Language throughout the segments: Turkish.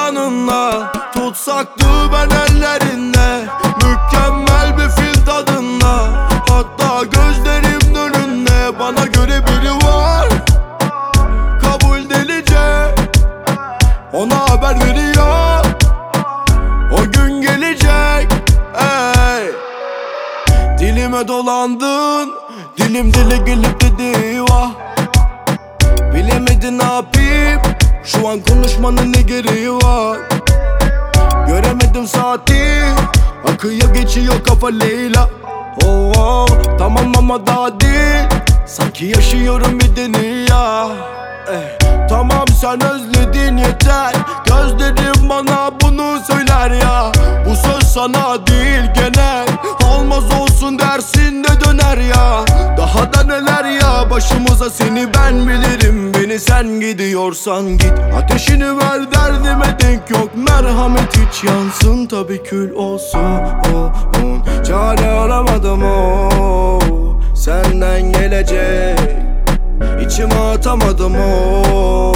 gerdanınla tutsaktı ben ellerinde. Mükemmel bir fil tadında, hatta gözlerimin önünde. Bana göre biri var, kabul delice, ona haber veriyor, o gün gelecek. Ey, dilime dolandın, dilim dile gelip dedi vah. Bilemedin ne yapayım, şu an konuşmanın ne gereği var. Göremedim saati, akıyor geçiyor kafa Leyla. Oh, oh, tamam ama daha değil, sanki yaşıyorum bir dünya. Tamam sen özledin yeter, gözlerim bana bunu söyler ya. Bu söz sana değil genel, olmaz olsun dersin de döner ya. Daha da neler ya başımıza, seni ben bilirim. Beni sen gidiyorsan git, ateşini ver, derdime denk yok. Merhamet hiç yansın tabi kül olsun. Çare aramadım o, senden gelecek, İçime atamadım o.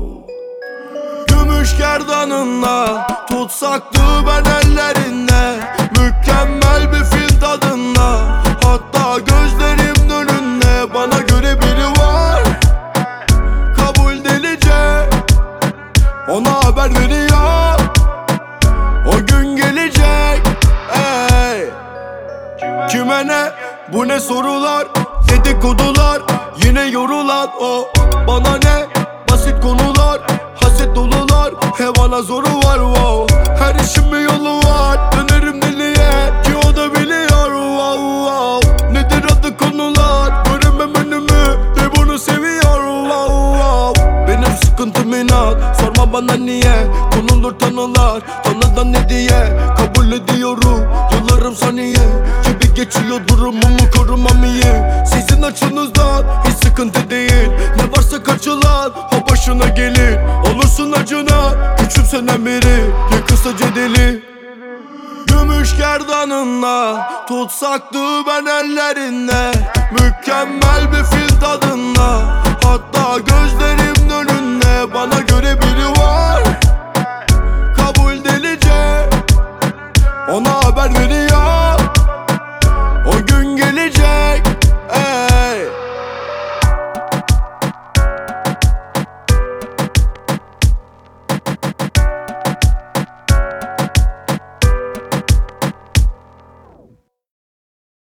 Gümüş gerdanınla tutsaktı ben ellerinde. Mükemmel bir fil tadında, hatta gözlerimin önünde. Bana göre biri var, kabul delice, ona haber veriyor, o gün gelecek. Ey, kime ne, bu ne sorular, dedikodular, yine yorulan o. Bana ne, basit konular, haset dolular, bana zoru var wow. Her işin bir yolu var, dönerim deliye ki o da biliyor wow, wow. Nedir adı konular, göremem önümü de bunu seviyor wow, wow. Benim sıkıntım inat, sorma bana niye. Konulur tanılar, tanıdan ne diye. Kabul ediyorum, yıllarım saniye. Gibi geçiyor durumumu korumam iyi. Sizin açınızdan hiç sıkıntı değil, ne varsa kaçılan o başına gelir. Olursun acına, küçümsenen biri, ya kısaca deli. Gümüş gerdanınla tutsaktı ben ellerinde. Mükemmel bir fil tadında, hatta gözlerimin önünde. Bana göre biri var, kabul delice, ona haber veriyor,